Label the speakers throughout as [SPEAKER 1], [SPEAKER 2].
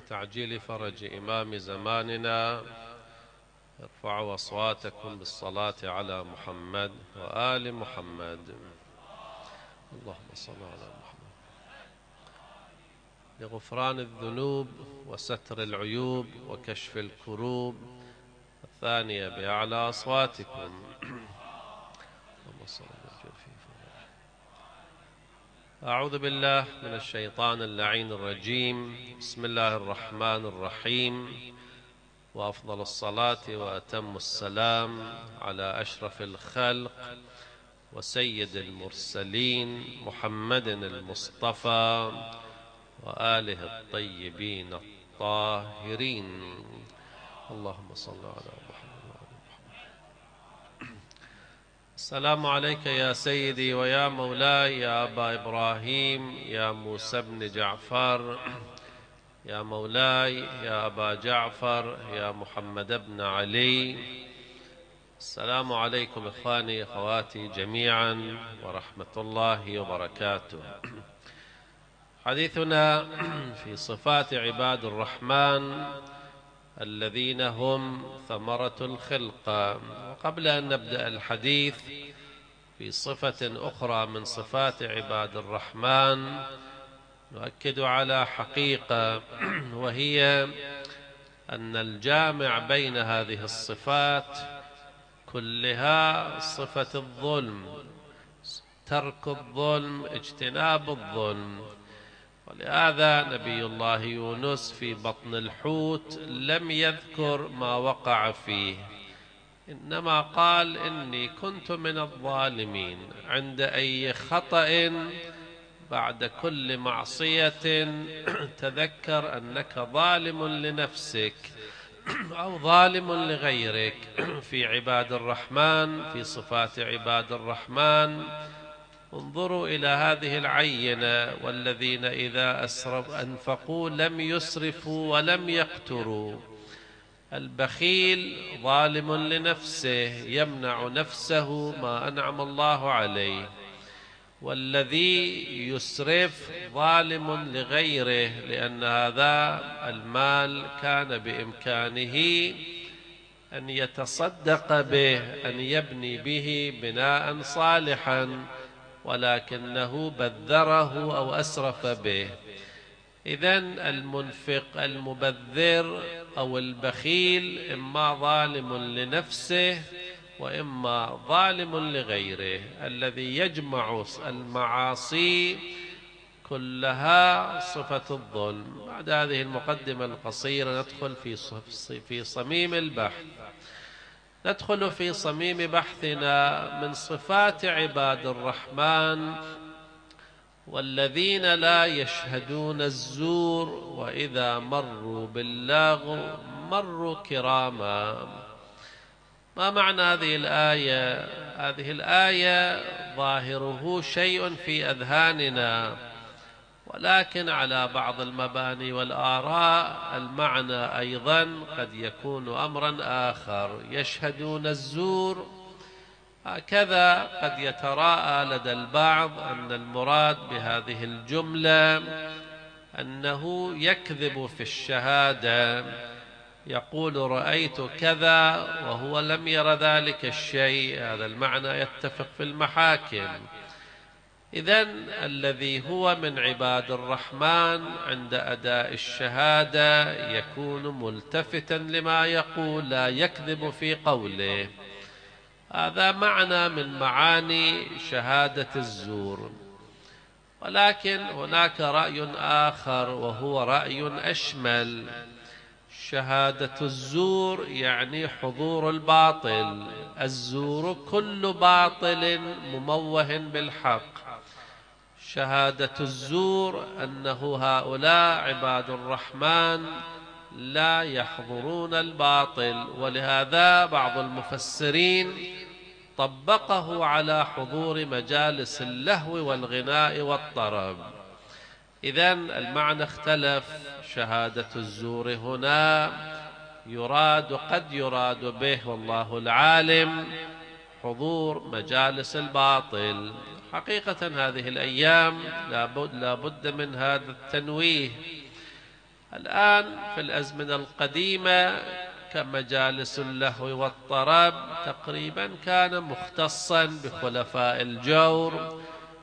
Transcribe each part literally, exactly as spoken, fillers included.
[SPEAKER 1] تعجيل فرج إمام زماننا ارفعوا أصواتكم بالصلاة على محمد وآل محمد. اللهم صل على محمد. لغفران الذنوب وستر العيوب وكشف الكروب الثانية بأعلى أصواتكم. اللهم صل أعوذ بالله من الشيطان اللعين الرجيم. بسم الله الرحمن الرحيم، وأفضل الصلاة وأتم السلام على أشرف الخلق وسيد المرسلين محمد المصطفى وآله الطيبين الطاهرين. اللهم صل على محمد. السلام عليك يا سيدي ويا مولاي يا أبا إبراهيم يا موسى بن جعفر، يا مولاي يا أبا جعفر يا محمد بن علي. السلام عليكم إخواني أخواتي جميعا ورحمة الله وبركاته. حديثنا في صفات عباد الرحمن الذين هم ثمرة الخلقة. وقبل أن نبدأ الحديث في صفة أخرى من صفات عباد الرحمن نؤكد على حقيقة، وهي أن الجامع بين هذه الصفات كلها صفة الظلم، ترك الظلم، اجتناب الظلم. ولهذا نبي الله يونس في بطن الحوت لم يذكر ما وقع فيه، إنما قال إني كنت من الظالمين. عند أي خطأ بعد كل معصية تذكر أنك ظالم لنفسك أو ظالم لغيرك. في عباد الرحمن، في صفات عباد الرحمن، انظروا إلى هذه العينة: والذين إذا أسرفوا أنفقوا لم يسرفوا ولم يقتروا. البخيل ظالم لنفسه، يمنع نفسه ما أنعم الله عليه. والذي يسرف ظالم لغيره، لأن هذا المال كان بإمكانه أن يتصدق به، أن يبني به بناء صالحا، ولكنه بذره أو أسرف به. إذن المنفق المبذر أو البخيل إما ظالم لنفسه وإما ظالم لغيره. الذي يجمع المعاصي كلها صفة الظلم. بعد هذه المقدمة القصيرة ندخل في في صميم البحث. ندخل في صميم بحثنا من صفات عباد الرحمن: والذين لا يشهدون الزور وإذا مروا باللغو مروا كراما. ما معنى هذه الآية؟ هذه الآية ظاهره شيء في أذهاننا، ولكن على بعض المباني والآراء المعنى أيضا قد يكون أمرا آخر. يشهدون الزور، هكذا قد يتراءى لدى البعض أن المراد بهذه الجملة أنه يكذب في الشهادة، يقول رأيت كذا وهو لم ير ذلك الشيء. هذا المعنى يتفق في المحاكم. إذن الذي هو من عباد الرحمن عند أداء الشهادة يكون ملتفتا لما يقول، لا يكذب في قوله. هذا معنى من معاني شهادة الزور. ولكن هناك رأي آخر وهو رأي أشمل. شهادة الزور يعني حضور الباطل. الزور كل باطل مموه بالحق. شهادة الزور أنه هؤلاء عباد الرحمن لا يحضرون الباطل، ولهذا بعض المفسرين طبقه على حضور مجالس اللهو والغناء والطرب. إذن المعنى اختلف. شهادة الزور هنا يراد، قد يراد به والله العالم، حضور مجالس الباطل. حقيقة هذه الأيام لا بد من هذا التنويه. الآن في الأزمنة القديمة كمجالس اللهو والطرب تقريبا كان مختصا بخلفاء الجور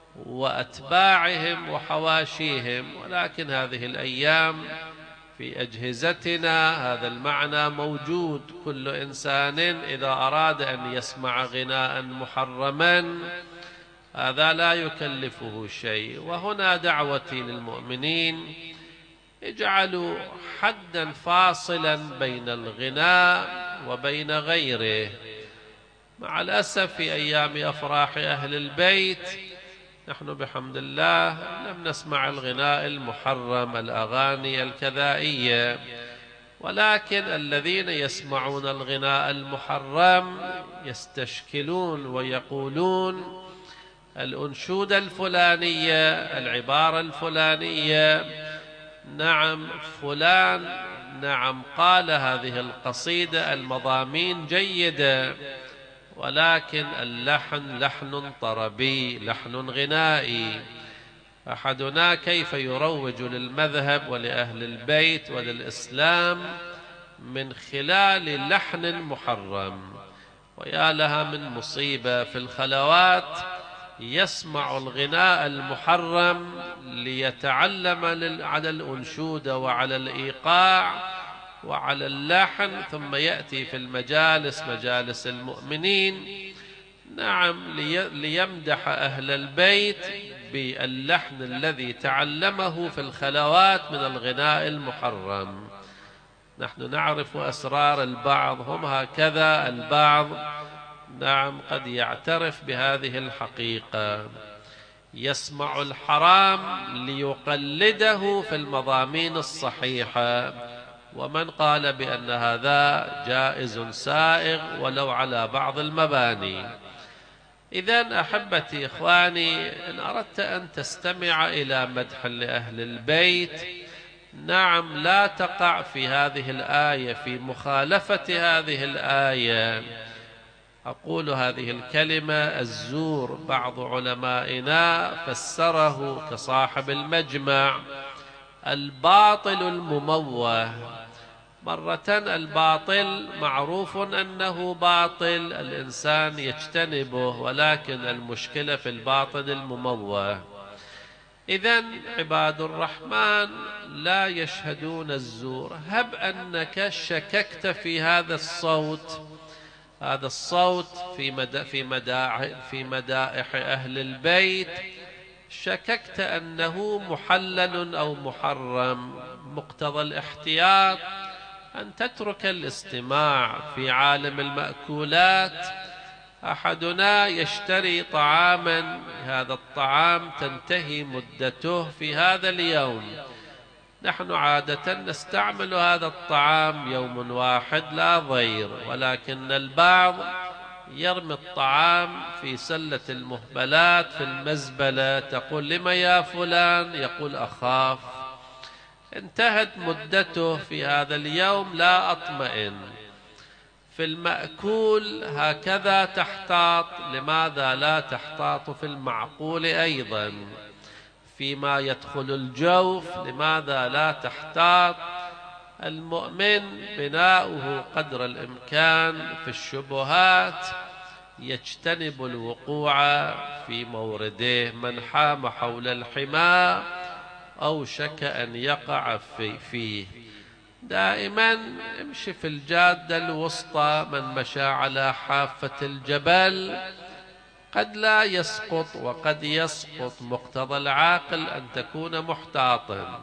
[SPEAKER 1] وأتباعهم وحواشيهم، ولكن هذه الأيام في أجهزتنا هذا المعنى موجود. كل إنسان إذا أراد أن يسمع غناء محرما هذا لا يكلفه شيء. وهنا دعوتي للمؤمنين: اجعلوا حدا فاصلا بين الغناء وبين غيره. مع الأسف في أيام أفراح أهل البيت نحن بحمد الله لم نسمع الغناء المحرم، الأغاني الكذائية، ولكن الذين يسمعون الغناء المحرم يستشكلون ويقولون الأنشودة الفلانية، العبارة الفلانية، نعم فلان نعم قال هذه القصيدة، المضامين جيدة، ولكن اللحن لحن طربي، لحن غنائي. أحدنا كيف يروج للمذهب ولأهل البيت وللإسلام من خلال لحن محرم؟ ويا لها من مصيبة في الخلوات يسمع الغناء المحرم ليتعلم على الأنشودة وعلى الإيقاع وعلى اللحن، ثم يأتي في المجالس مجالس المؤمنين نعم ليمدح أهل البيت باللحن الذي تعلمه في الخلوات من الغناء المحرم. نحن نعرف أسرار البعض، هم هكذا، البعض نعم قد يعترف بهذه الحقيقة، يسمع الحرام ليقلده في المضامين الصحيحة، ومن قال بأن هذا جائز سائغ ولو على بعض المباني. إذن أحبتي إخواني، إن أردت أن تستمع إلى مدح لأهل البيت نعم لا تقع في هذه الآية، في مخالفة هذه الآية. أقول هذه الكلمة: الزور بعض علمائنا فسره كصاحب المجمع الباطل المموه. مرة الباطل معروف أنه باطل، الإنسان يجتنبه، ولكن المشكلة في الباطل المموه. إذن عباد الرحمن لا يشهدون الزور. هب أنك شككت في هذا الصوت، هذا الصوت في مدا في مدائح في مدائح أهل البيت، شككت أنه محلل أو محرم، مقتضى الاحتياط أن تترك الاستماع. في عالم المأكولات أحدنا يشتري طعاما، هذا الطعام تنتهي مدته في هذا اليوم، نحن عادة نستعمل هذا الطعام يوم واحد لا ضير، ولكن البعض يرمي الطعام في سلة المهبلات في المزبلة. تقول: لم يا فلان؟ يقول: أخاف انتهت مدته في هذا اليوم لا أطمئن. في المأكول هكذا تحتاط، لماذا لا تحتاط في المعقول أيضا؟ فيما يدخل الجوف لماذا لا تحتاط؟ المؤمن بناؤه قدر الإمكان في الشبهات، يجتنب الوقوع في مورده. من حام حول الحمى أوشك أن يقع في فيه. دائما امشي في الجادة الوسطى. من مشى على حافة الجبل قد لا يسقط وقد يسقط، مقتضى العاقل أن تكون محتاطا.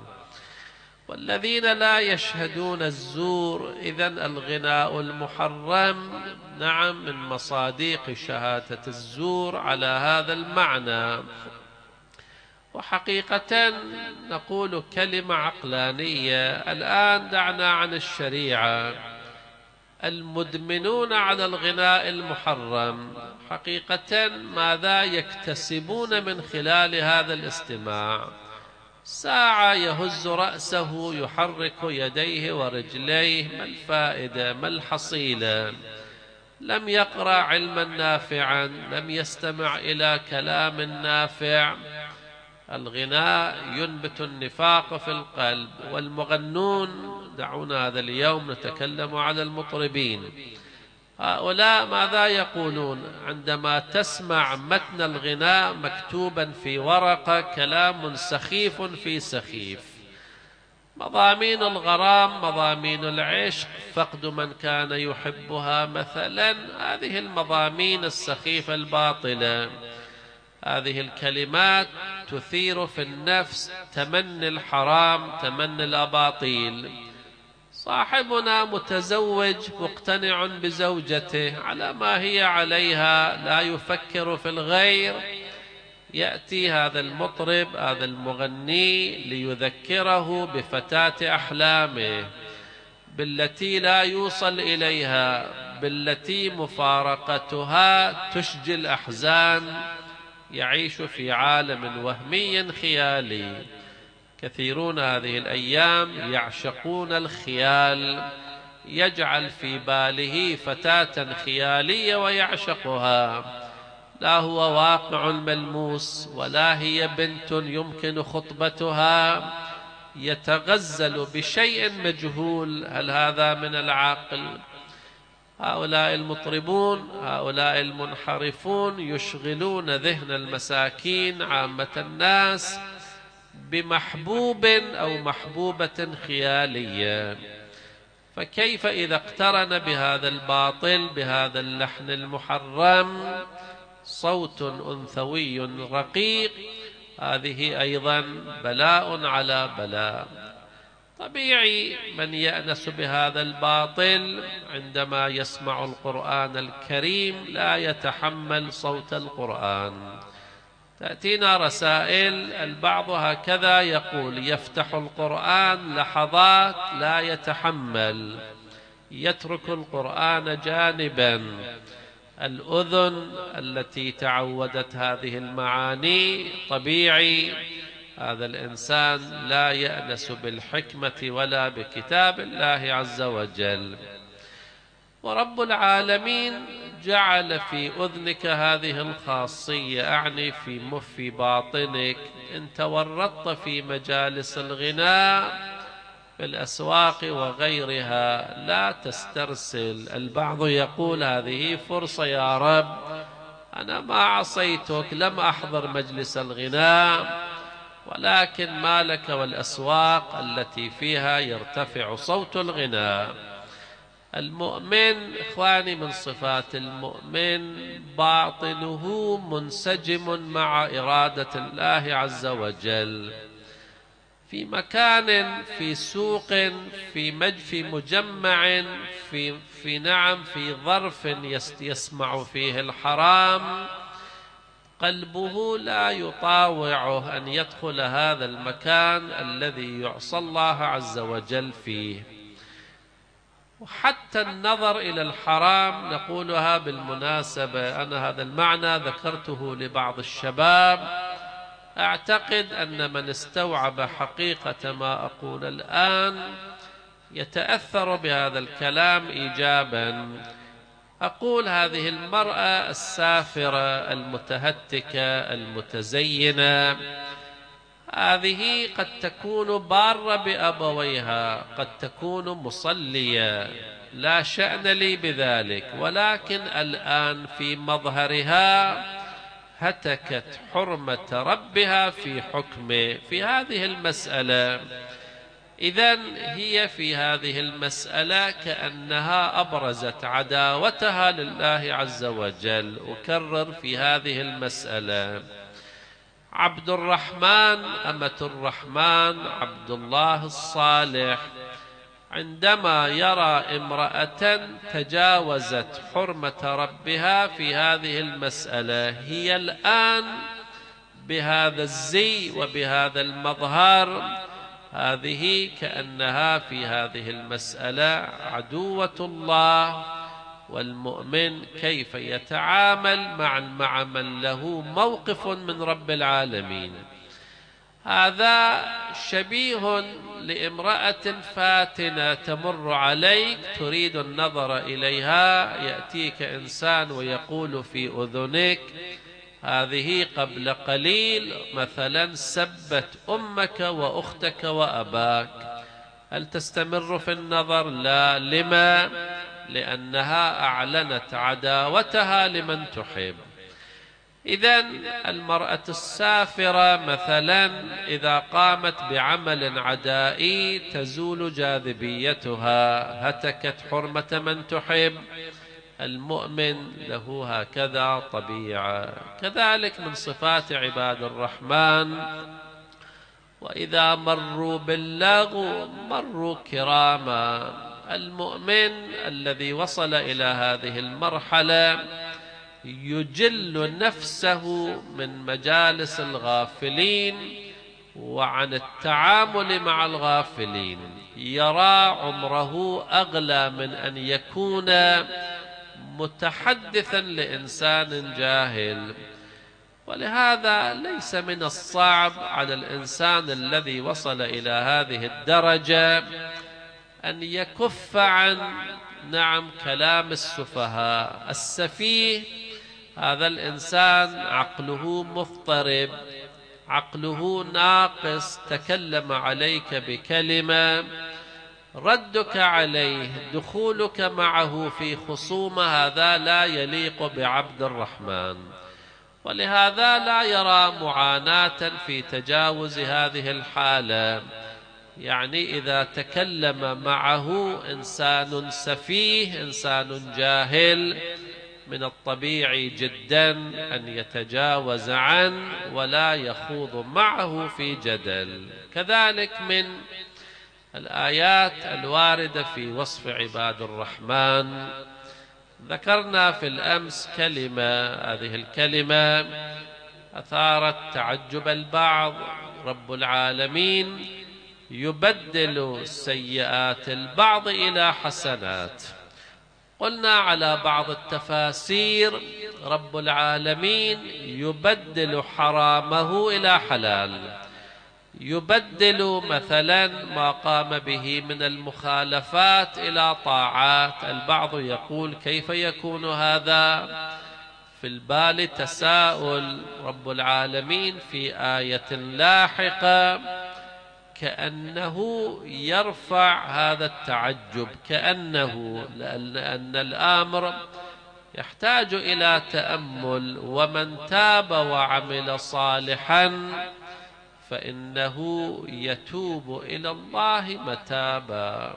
[SPEAKER 1] والذين لا يشهدون الزور، إذن الغناء المحرم نعم من مصاديق شهادة الزور على هذا المعنى. وحقيقة نقول كلمة عقلانية الآن، دعنا عن الشريعة. المدمنون على الغناء المحرم حقيقة ماذا يكتسبون من خلال هذا الاستماع؟ ساعة يهز رأسه، يحرك يديه ورجليه، ما الفائدة؟ ما الحصيلة؟ لم يقرأ علما نافعا، لم يستمع إلى كلام نافع، الغناء ينبت النفاق في القلب. والمغنون، دعونا هذا اليوم نتكلم على المطربين، هؤلاء ماذا يقولون عندما تسمع متن الغناء مكتوبا في ورقة كلام سخيف في سخيف، مضامين الغرام، مضامين العشق، فقد من كان يحبها مثلا، هذه المضامين السخيفة الباطلة، هذه الكلمات تثير في النفس تمني الحرام، تمني الأباطيل. صاحبنا متزوج مقتنع بزوجته على ما هي عليها، لا يفكر في الغير، يأتي هذا المطرب هذا المغني ليذكره بفتاة أحلامه، بالتي لا يوصل إليها، بالتي مفارقتها تشجي الأحزان، يعيش في عالم وهمي خيالي. كثيرون هذه الأيام يعشقون الخيال، يجعل في باله فتاة خيالية ويعشقها، لا هو واقع ملموس ولا هي بنت يمكن خطبتها، يتغزل بشيء مجهول. هل هذا من العقل؟ هؤلاء المطربون، هؤلاء المنحرفون يشغلون ذهن المساكين عامة الناس بمحبوب أو محبوبة خيالية. فكيف إذا اقترن بهذا الباطل، بهذا اللحن المحرم، صوت أنثوي رقيق؟ هذه أيضا بلاء على بلاء. طبيعي من يأنس بهذا الباطل عندما يسمع القرآن الكريم لا يتحمل صوت القرآن. تأتينا رسائل، البعض هكذا يقول: يفتح القرآن لحظات لا يتحمل، يترك القرآن جانبا. الأذن التي تعودت هذه المعاني، طبيعي هذا الإنسان لا يأنس بالحكمة ولا بكتاب الله عز وجل. ورب العالمين جعل في أذنك هذه الخاصية، أعني في مف باطنك، إن تورطت في مجالس الغناء في الأسواق وغيرها لا تسترسل. البعض يقول: هذه فرصة يا رب، أنا ما عصيتك، لم أحضر مجلس الغناء، ولكن ما لك والأسواق التي فيها يرتفع صوت الغناء. المؤمن إخواني من صفات المؤمن باطنه منسجم مع إرادة الله عز وجل. في مكان، في سوق، في مج في مجمع، في في نعم في ظرف يسمع فيه الحرام، قلبه لا يطاوعه أن يدخل هذا المكان الذي يعصى الله عز وجل فيه. وحتى النظر إلى الحرام، نقولها بالمناسبة، أنا هذا المعنى ذكرته لبعض الشباب، أعتقد أن من استوعب حقيقة ما أقول الآن يتأثر بهذا الكلام إيجابا. أقول هذه المرأة السافرة المتهتكة المتزينة، هذه قد تكون بارة بأبويها، قد تكون مصلية، لا شأن لي بذلك، ولكن الآن في مظهرها هتكت حرمة ربها في حكمه في هذه المسألة. إذن هي في هذه المسألة كأنها أبرزت عداوتها لله عز وجل. أكرر في هذه المسألة: عبد الرحمن، أمة الرحمن، عبد الله الصالح، عندما يرى امرأة تجاوزت حرمة ربها في هذه المسألة، هي الآن بهذا الزي وبهذا المظهر، هذه كأنها في هذه المسألة عدوة الله. والمؤمن كيف يتعامل مع مع من له موقف من رب العالمين؟ هذا شبيه لامرأة فاتنة تمر عليك تريد النظر إليها، يأتيك إنسان ويقول في أذنك: هذه قبل قليل مثلا سبت أمك وأختك وأباك، هل تستمر في النظر؟ لا. لما؟ لأنها أعلنت عداوتها لمن تحب. إذن المرأة السافرة مثلا إذا قامت بعمل عدائي تزول جاذبيتها، هتكت حرمة من تحب. المؤمن له هكذا طبيعة. كذلك من صفات عباد الرحمن وإذا مروا باللغو مروا كراما. المؤمن الذي وصل إلى هذه المرحلة يجل نفسه من مجالس الغافلين وعن التعامل مع الغافلين، يرى عمره أغلى من أن يكون متحدثا لإنسان جاهل. ولهذا ليس من الصعب على الإنسان الذي وصل إلى هذه الدرجة أن يكف عن نعم كلام السفهاء. السفيه هذا الإنسان عقله مضطرب، عقله ناقص، تكلم عليك بكلمة، ردك عليه، دخولك معه في خصومة، هذا لا يليق بعبد الرحمن. ولهذا لا يرى معاناة في تجاوز هذه الحالة. يعني إذا تكلم معه إنسان سفيه، إنسان جاهل، من الطبيعي جدا أن يتجاوز عنه ولا يخوض معه في جدل. كذلك من الآيات الواردة في وصف عباد الرحمن ذكرنا في الأمس كلمة، هذه الكلمة أثارت تعجب البعض. رب العالمين يبدل سيئات البعض إلى حسنات. قلنا على بعض التفاسير رب العالمين يبدل حرامه إلى حلال، يبدل مثلا ما قام به من المخالفات إلى طاعات. البعض يقول كيف يكون هذا؟ في البال تساؤل. رب العالمين في آية لاحقة كأنه يرفع هذا التعجب، كأنه لأن الأمر يحتاج إلى تأمل. ومن تاب وعمل صالحا فإنه يتوب إلى الله متابا.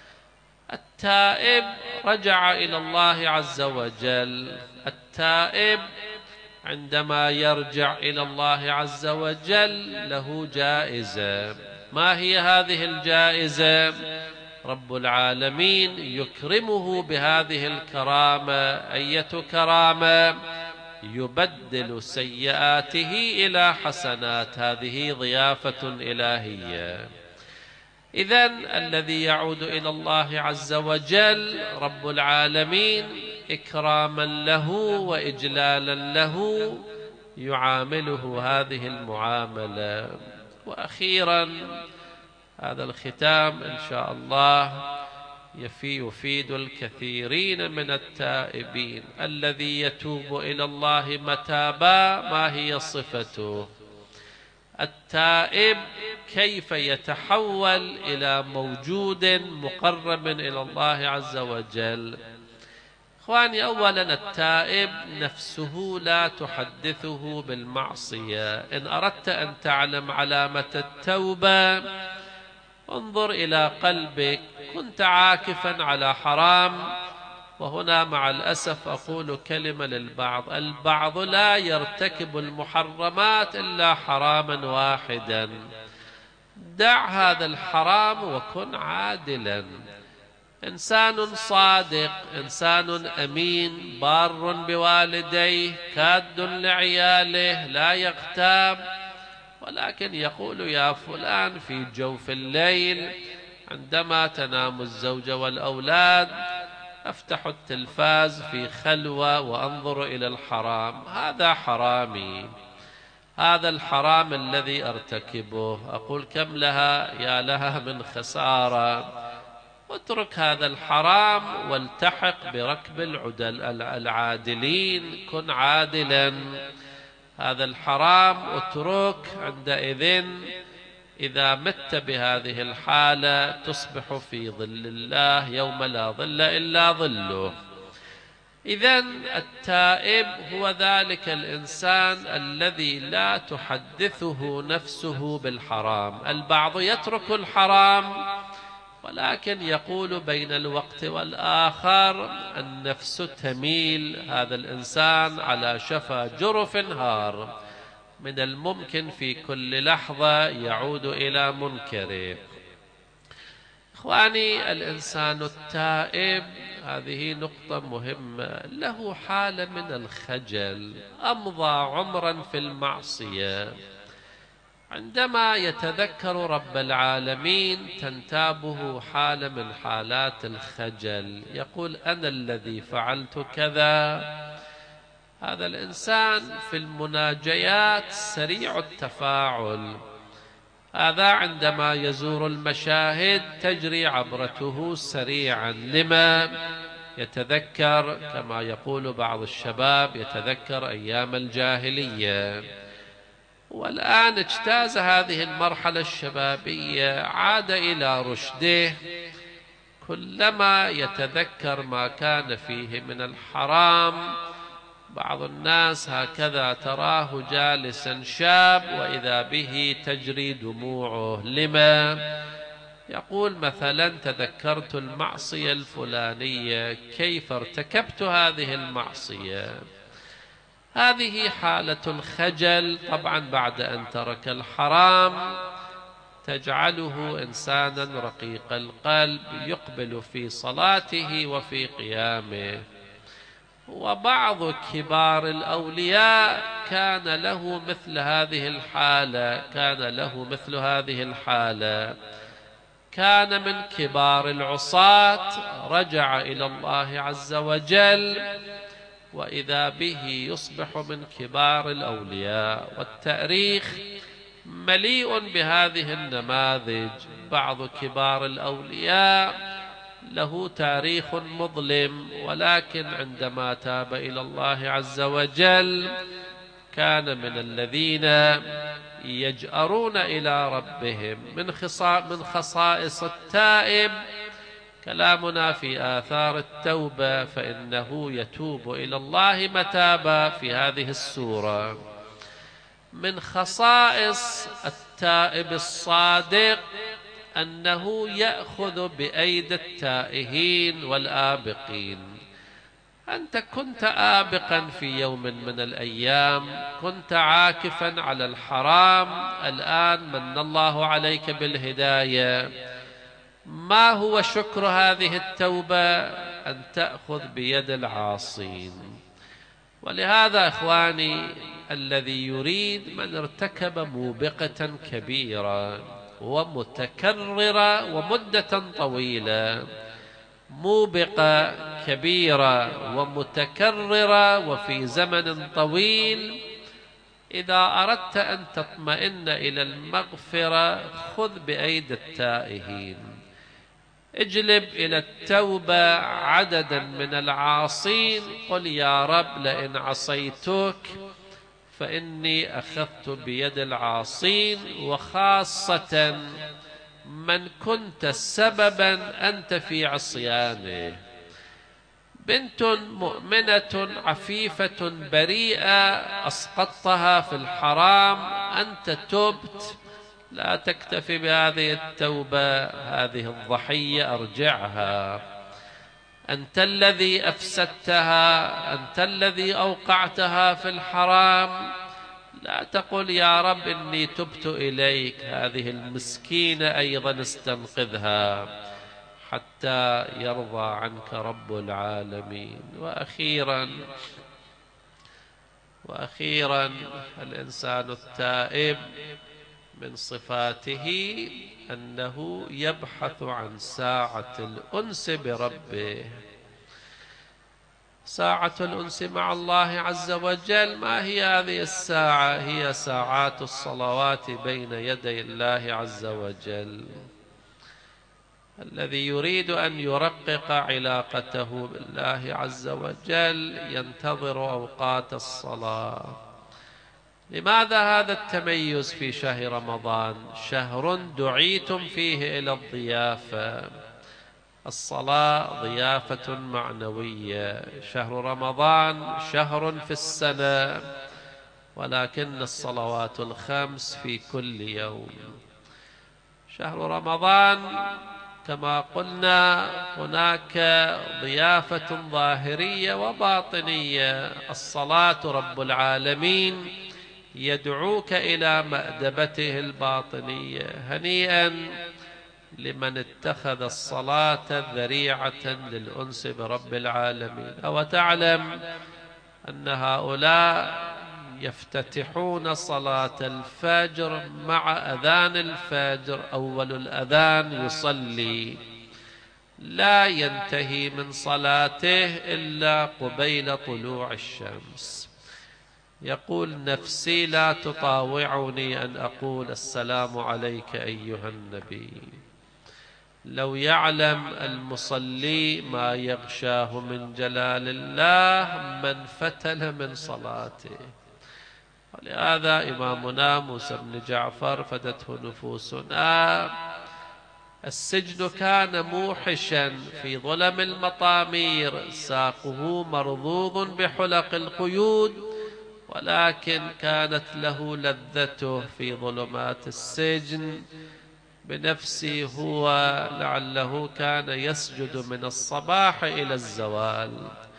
[SPEAKER 1] التائب رجع إلى الله عز وجل. التائب عندما يرجع إلى الله عز وجل له جائزة. ما هي هذه الجائزة؟ رب العالمين يكرمه بهذه الكرامة. أية كرامة؟ يبدل سيئاته إلى حسنات. هذه ضيافة إلهية. إذن الذي يعود إلى الله عز وجل رب العالمين إكراما له وإجلالا له يعامله هذه المعاملة. وأخيرا هذا الختام إن شاء الله يفي يفيد الكثيرين من التائبين. الذي يتوب إلى الله متابا ما هي صفته؟ التائب كيف يتحول إلى موجود مقرب إلى الله عز وجل؟ إخواني، أولا التائب نفسه لا تحدثه بالمعصية. إن أردت أن تعلم علامة التوبة انظر إلى قلبك. كنت عاكفا على حرام، وهنا مع الأسف أقول كلمة للبعض، البعض لا يرتكب المحرمات إلا حراما واحدا. دع هذا الحرام وكن عادلا. إنسان صادق، إنسان أمين، بار بوالديه، كاد لعياله، لا يغتاب، ولكن يقول يا فلان في جوف الليل عندما تنام الزوجة والأولاد أفتح التلفاز في خلوة وأنظر إلى الحرام. هذا حرامي، هذا الحرام الذي أرتكبه. أقول كم لها يا لها من خسارة. اترك هذا الحرام والتحق بركب العدل العادلين. كن عادلا. هذا الحرام اترك. عندئذ إذا مت بهذه الحالة تصبح في ظل الله يوم لا ظل إلا ظله. إذن التائب هو ذلك الإنسان الذي لا تحدثه نفسه بالحرام. البعض يترك الحرام ولكن يقول بين الوقت والآخر النفس تميل، هذا الإنسان على شفا جرف هار، من الممكن في كل لحظة يعود إلى منكره. إخواني، الإنسان التائب هذه نقطة مهمة، له حالة من الخجل، أمضى عمرا في المعصية، عندما يتذكر رب العالمين تنتابه حالة من حالات الخجل، يقول أنا الذي فعلت كذا. هذا الإنسان في المناجيات سريع التفاعل، هذا عندما يزور المشاهد تجري عبرته سريعا. لما؟ يتذكر كما يقول بعض الشباب يتذكر أيام الجاهلية، والآن اجتاز هذه المرحلة الشبابية، عاد إلى رشده، كلما يتذكر ما كان فيه من الحرام. بعض الناس هكذا تراه جالسا شاب وإذا به تجري دموعه. لما؟ يقول مثلا تذكرت المعصية الفلانية، كيف ارتكبت هذه المعصية. هذه حالة الخجل، طبعا بعد أن ترك الحرام تجعله إنسانا رقيق القلب يقبل في صلاته وفي قيامه. وبعض كبار الأولياء كان له مثل هذه الحالة، كان له مثل هذه الحالة كان من كبار العصاة، رجع إلى الله عز وجل وإذا به يصبح من كبار الأولياء. والتاريخ مليء بهذه النماذج. بعض كبار الأولياء له تاريخ مظلم، ولكن عندما تاب إلى الله عز وجل كان من الذين يجأرون إلى ربهم. من خصائص التائب كلامنا في آثار التوبة، فإنه يتوب إلى الله متابا في هذه السورة. من خصائص التائب الصادق أنه يأخذ بأيدي التائهين والآبقين. أنت كنت آبقا في يوم من الأيام، كنت عاكفا على الحرام، الآن من الله عليك بالهداية. ما هو شكر هذه التوبة؟ أن تأخذ بيد العاصين. ولهذا إخواني الذي يريد من ارتكب موبقة كبيرة ومتكررة ومدة طويلة، موبقة كبيرة ومتكررة وفي زمن طويل، إذا أردت أن تطمئن إلى المغفرة خذ بأيدي التائهين، اجلب إلى التوبة عددا من العاصين، قل يا رب لئن عصيتك فإني أخذت بيد العاصين، وخاصة من كنت سببا أنت في عصيانه. بنت مؤمنة عفيفة بريئة أسقطتها في الحرام، أنت تبت، لا تكتفي بهذه التوبة، هذه الضحية أرجعها. أنت الذي أفسدتها، أنت الذي أوقعتها في الحرام، لا تقل يا رب إني تبت إليك، هذه المسكينة أيضا استنقذها حتى يرضى عنك رب العالمين. وأخيرا وأخيرا الإنسان التائب من صفاته أنه يبحث عن ساعة الأنس بربه. ساعة الأنس مع الله عز وجل، ما هي هذه الساعة؟ هي ساعات الصلوات بين يدي الله عز وجل. الذي يريد أن يرقق علاقته بالله عز وجل ينتظر أوقات الصلاة، لماذا هذا التميز في شهر رمضان؟ شهر دعيتم فيه إلى الضيافة. الصلاة ضيافة معنوية. شهر رمضان شهر في السنة، ولكن الصلوات الخمس في كل يوم. شهر رمضان كما قلنا هناك ضيافة ظاهرية وباطنية. الصلاة رب العالمين يدعوك إلى مأدبته الباطنية. هنيئا لمن اتخذ الصلاة ذريعة للأنس برب العالمين. أو تعلم أن هؤلاء يفتتحون صلاة الفجر مع أذان الفجر، أول الأذان يصلي، لا ينتهي من صلاته إلا قبيل طلوع الشمس. يقول نفسي لا تطاوعني أن أقول السلام عليك أيها النبي. لو يعلم المصلي ما يغشاه من جلال الله من فتل من صلاته. ولهذا إمامنا موسى بن جعفر فدته نفوسنا. السجن كان موحشا في ظلم المطامير، ساقه مرضوض بحلق القيود، ولكن كانت له لذته في ظلمات السجن. بنفسه هو لعله كان يسجد من الصباح إلى الزوال،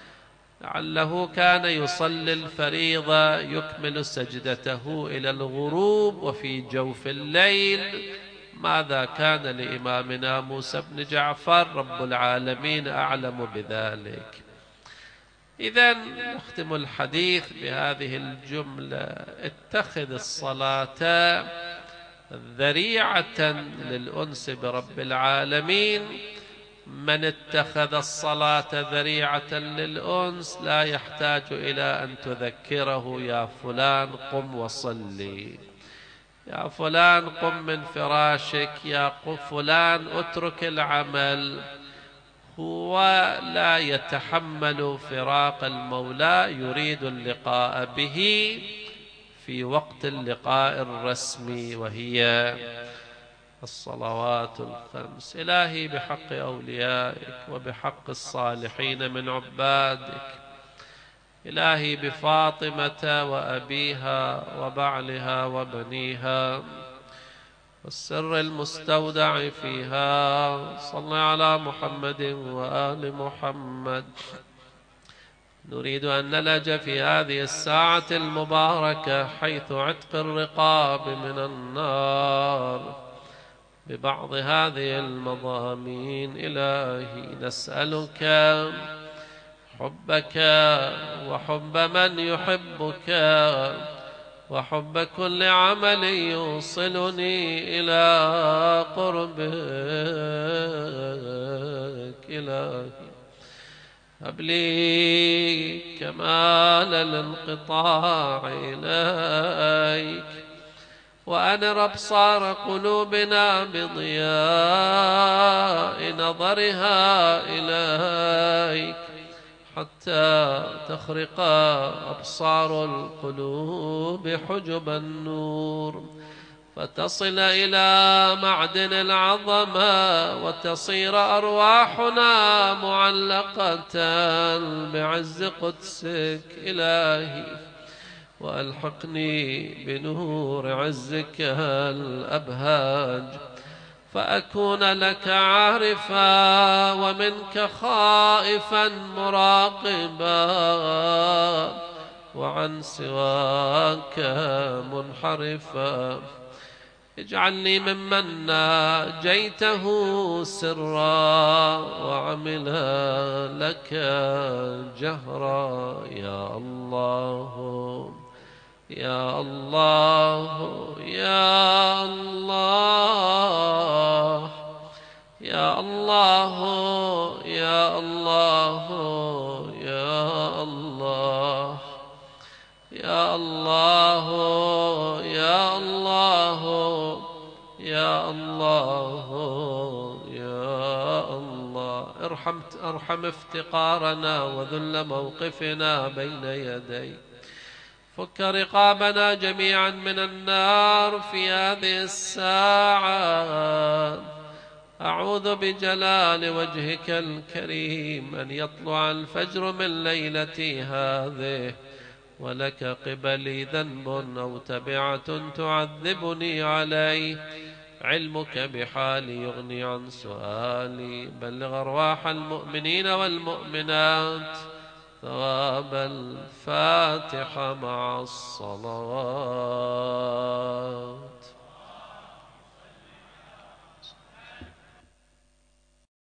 [SPEAKER 1] لعله كان يصلي الفريضة يكمل سجدته إلى الغروب وفي جوف الليل. ماذا كان لإمامنا موسى بن جعفر؟ رب العالمين أعلم بذلك. إذن نختم الحديث بهذه الجملة: اتخذ الصلاة ذريعة للأنس برب العالمين. من اتخذ الصلاة ذريعة للأنس لا يحتاج إلى أن تذكره: يا فلان قم وصلي، يا فلان قم من فراشك، يا فلان اترك العمل. هو لا يتحمل فراق المولى، يريد اللقاء به في وقت اللقاء الرسمي وهي الصلوات الخمس. إلهي بحق أوليائك وبحق الصالحين من عبادك، إلهي بفاطمة وأبيها وبعلها وبنيها والسر المستودع فيها، صل على محمد وآل محمد. نريد أن نلج في هذه الساعة المباركة حيث عتق الرقاب من النار ببعض هذه المضامين. إلهي نسألك حبك وحب من يحبك وحب كل عمل يوصلني إلى قربك. إلهي هب لي كمال الانقطاع إليك، وأنر أبصار قلوبنا بضياء نظرها إليك، حتى تخرق أبصار القلوب حجب النور، فتصل إلى معدن العظمة، وتصير أرواحنا معلقة بعز قدسك. إلهي وألحقني بنور عزك الأبهاج، فأكون لك عارفا ومنك خائفا مراقبا، وعن سواك منحرفا. اجعلني ممن ناجيته سرا وعملا لك جهرا. يا الله يا الله يا الله يا الله يا الله يا الله يا الله يا الله يا الله يا الله. ارحم ارحم افتقارنا وذل موقفنا بين يديك، فك رقابنا جميعا من النار في هذه الساعة. أعوذ بجلال وجهك الكريم أن يطلع الفجر من ليلتي هذه ولك قبلي ذنب أو تبعة تعذبني عليه، علمك بحالي يغني عن سؤالي. بلغ أرواح المؤمنين والمؤمنات ثواب الفاتحة مع الصلوات.